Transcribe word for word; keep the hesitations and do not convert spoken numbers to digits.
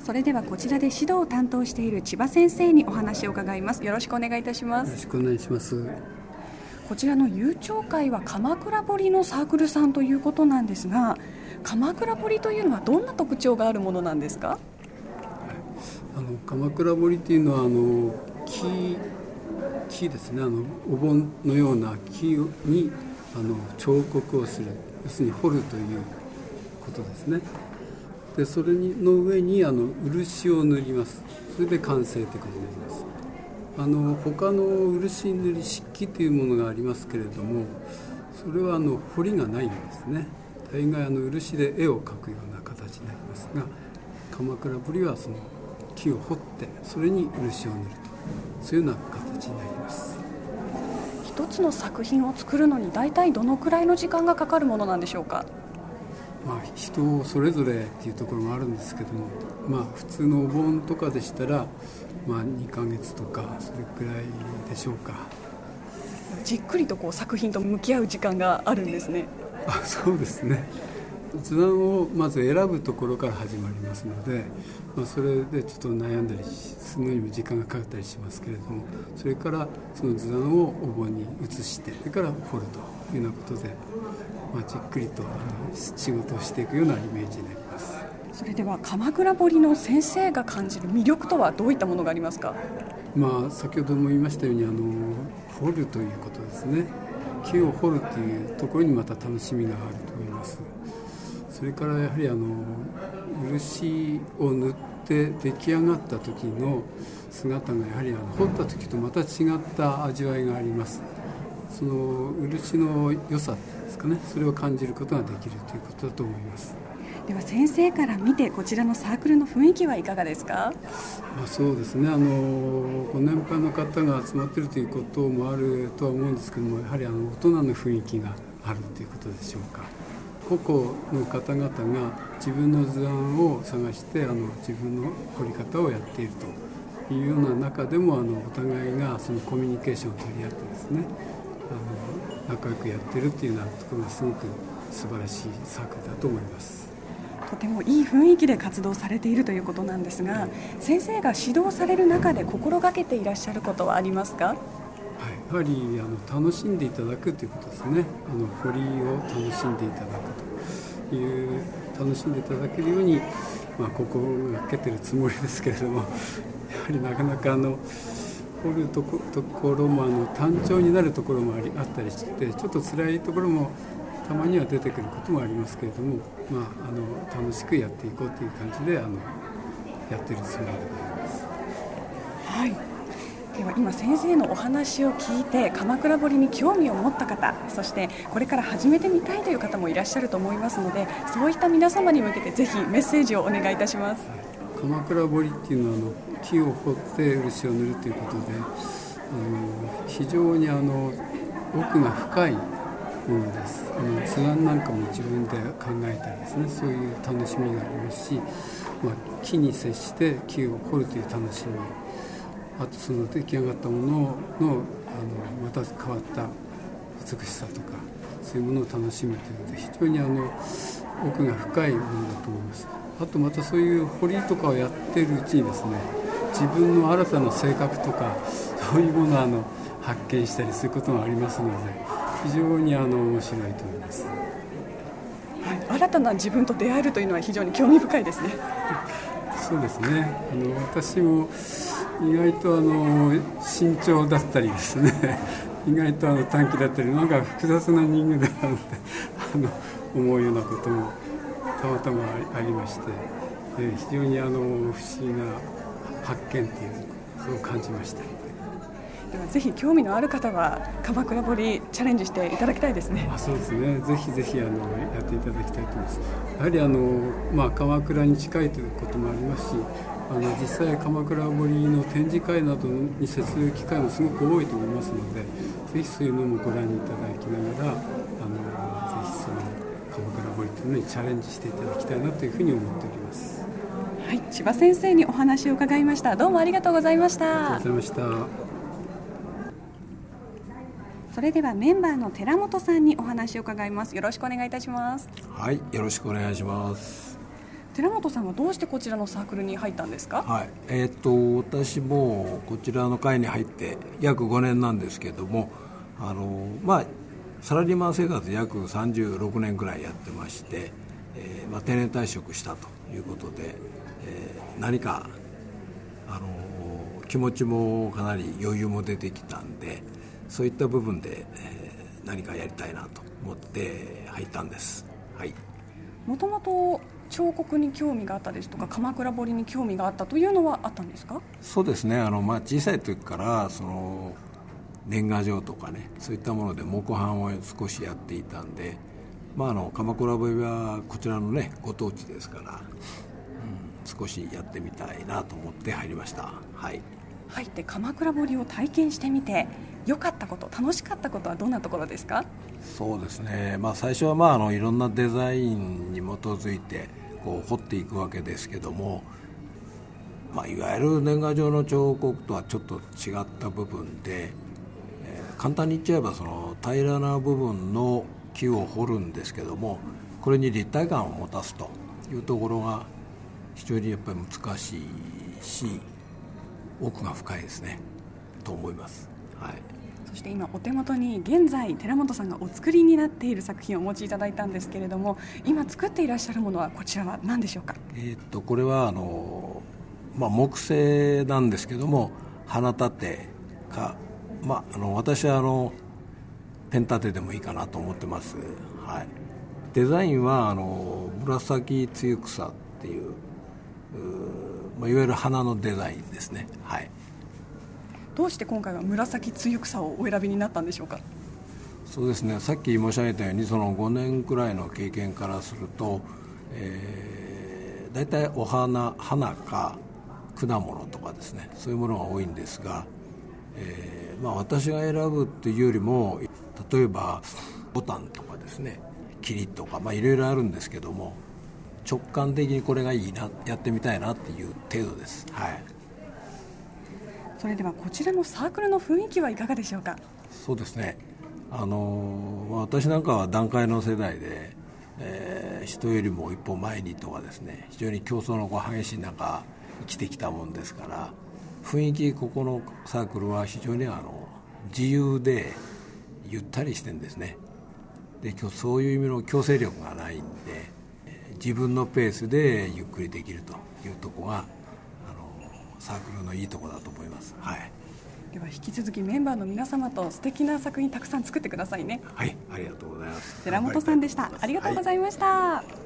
それではこちらで指導を担当している千葉先生にお話を伺います。よろしくお願いいたします。 よろしくお願いします。 こちらの遊鳥会は鎌倉彫のサークルさんということなんですが、鎌倉彫というのはどんな特徴があるものなんですか？ あの鎌倉彫というのはあの木木ですね、あのお盆のような木にあの彫刻をする、要するに彫るということですね。でそれの上にあの漆を塗ります。それで完成ということになります。あの他の漆塗り漆器というものがありますけれども、それはあの彫りがないんですね。大概あの漆で絵を描くような形になりますが、鎌倉彫はその木を彫ってそれに漆を塗ると、そういうような形になります。 一つの作品を作るのに大体どのくらいの時間がかかるものなんでしょうか？ まあ、人それぞれっていうところもあるんですけども、まあ、普通のお盆とかでしたら、まあ、にかげつとかそれくらいでしょうか。 じっくりとこう作品と向き合う時間があるんですね。 あ、そうですね。図案をまず選ぶところから始まりますので、まあ、それでちょっと悩んだりするのにも時間がかかったりしますけれども、それからその図案をお盆に移して、それから彫るというようなことで、まあ、じっくりとあの仕事をしていくようなイメージになります。 それでは鎌倉彫の先生が感じる魅力とはどういったものがありますか？ まあ、先ほども言いましたようにあの彫るということですね。木を彫るというところにまた楽しみがあると思います。それからやはりあの漆を塗って出来上がった時の姿がやはりあの彫った時とまた違った味わいがあります。その漆の良さですかね、それを感じることができるということだと思います。 では先生から見てこちらのサークルの雰囲気はいかがですか？ まあ、そうですね、あのご年配の方が集まっているということもあるとは思うんですけども、やはりあの大人の雰囲気があるということでしょうか。個々の方々が自分の図案を探してあの自分の彫り方をやっているというような中でも、あのお互いがそのコミュニケーションを取り合ってですね、あの仲良くやっているというようなところがすごく素晴らしいサークルだと思います。 とてもいい雰囲気で活動されているということなんですが、先生が指導される中で心がけていらっしゃることはありますか？ はい、やはりあの楽しんでいただくということですね。あの彫りを楽しんでいただくという楽しんでいただけるように、まあ、心がけているつもりですけれども、やはりなかなかあの彫ると こ, ところもあの単調になるところも あ, りあったりして、ちょっと辛いところもたまには出てくることもありますけれども、まあ、あの楽しくやっていこうという感じであのやっているつもりでございます。 はい、では今先生のお話を聞いて鎌倉彫に興味を持った方、そしてこれから始めてみたいという方もいらっしゃると思いますので、そういった皆様に向けてぜひメッセージをお願いいたします。 はい、鎌倉彫っていうのはあの木を彫って漆を塗るということで、あの非常にあの奥が深いものです。あの図案なんかも自分で考えたりですね、そういう楽しみがありますし、まあ、木に接して木を彫るという楽しみ、あとその出来上がったものの、 あのまた変わった美しさとかそういうものを楽しむというので、非常にあの奥が深いものだと思います。あとまたそういう彫りとかをやっているうちにですね、自分の新たな性格とかそういうものをあの発見したりすることがありますので、非常にあの面白いと思います。 はい、新たな自分と出会えるというのは非常に興味深いですね。 そうですね、あの私も意外とあの慎重だったりですね意外とあの短気だったり、なんか複雑な人間だなってあの思うようなこともたまたまありまして、えー、非常にあの不思議な発見というそう感じました。 ではぜひ興味のある方は鎌倉彫チャレンジしていただきたいですね。 あ、そうですね、ぜひぜひあのやっていただきたいと思います。やはりあの、まあ、鎌倉に近いということもありますし、あの実際鎌倉彫の展示会などに接する機会もすごく多いと思いますので、ぜひそういうのもご覧いただきながら、あのぜひその鎌倉彫というのにチャレンジしていただきたいなというふうに思っております。 はい、千葉先生にお話を伺いました。どうもありがとうございました。 ありがとうございました。 それではメンバーの寺本さんにお話を伺います。よろしくお願いいたします。 はい、よろしくお願いします。 寺本さんはどうしてこちらのサークルに入ったんですか？ はい、えー、っと私もこちらの会に入って約ごねんなんですけども、あのまあサラリーマン生活約さんじゅうろくねんぐらいやってまして、えーまあ、定年退職したということで、えー、何かあの気持ちもかなり余裕も出てきたんで、そういった部分で、えー、何かやりたいなと思って入ったんです。はい。 もともと彫刻に興味があったですとか鎌倉彫りに興味があったというのはあったんですか？ そうですね、あの、まあ、小さい時からその年賀状とかね、そういったもので木版を少しやっていたんで、まあ、あの鎌倉彫りはこちらのねご当地ですから、うん、少しやってみたいなと思って入りました。はい。 入って鎌倉彫りを体験してみて良かったこと、楽しかったことはどんなところですか？ そうですね、まあ、最初はまああのいろんなデザインに基づいてこう彫っていくわけですけども、まあ、いわゆる年賀状の彫刻とはちょっと違った部分で、えー、簡単に言っちゃえばその平らな部分の木を彫るんですけども、これに立体感を持たすというところが非常にやっぱり難しいし、奥が深いですねと思います。はい。 そして今お手元に現在寺本さんがお作りになっている作品をお持ちいただいたんですけれども、今作っていらっしゃるものはこちらは何でしょうか？ えー、っとこれはあの、まあ、木製なんですけども、花立てか、まあ、あの私はあのペン立てでもいいかなと思ってます。はい。デザインはあの紫つゆ草っていう、う、まあ、いわゆる花のデザインですね。はい。 どうして今回は紫つゆ草をお選びになったんでしょうか？ そうですね、さっき申し上げたようにそのごねんくらいの経験からすると、えー、大体お花、花か果物とかですね、そういうものが多いんですが、えーまあ、私が選ぶっていうよりも、例えばボタンとかですね、霧とか、まあ、いろいろあるんですけども、直感的にこれがいいな、やってみたいなっていう程度です。はい。 それではこちらのサークルの雰囲気はいかがでしょうか？ そうですね、あの私なんかは団塊の世代で、えー、人よりも一歩前にとかですね、非常に競争のこう激しい中生きてきたもんですから、雰囲気ここのサークルは非常にあの自由でゆったりしてるんですね。で、今日そういう意味の強制力がないんで、自分のペースでゆっくりできるというところがサークルのいいところだと思います。はい。 では引き続きメンバーの皆様と素敵な作品たくさん作ってくださいね。 はい、ありがとうございます。 寺本さんでした。ありがとうございました。はい。